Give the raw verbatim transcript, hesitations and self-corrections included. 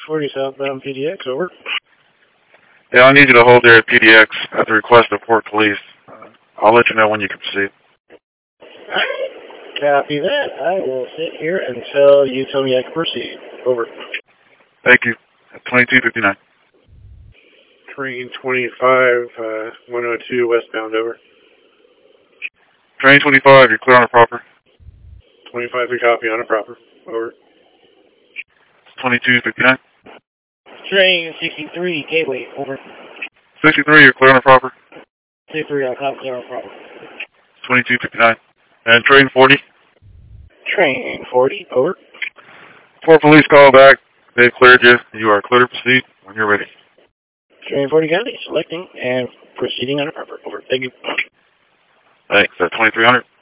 forty southbound P D X, over. Yeah, I need you to hold there at P D X at the request of Port Police. Uh, I'll let you know when you can proceed. Copy that. I will sit here until you tell me I can proceed. Over. Thank you. twenty-two fifty-nine. Train twenty-five, uh, one oh two westbound, over. Train twenty-five, you're clear on a proper. twenty-five, we copy on a proper. Over. twenty-two fifty-nine. Train sixty-three, gateway, over. sixty-three, you're clear on a proper. sixty-three, I copy on a proper. twenty-two fifty-nine. And train forty. Train forty, over. Port Police call back. They've cleared you. You are clear to proceed when you're ready. Train forty County, selecting and proceeding on a proper. Over. Thank you. Thanks. That's twenty-three hundred.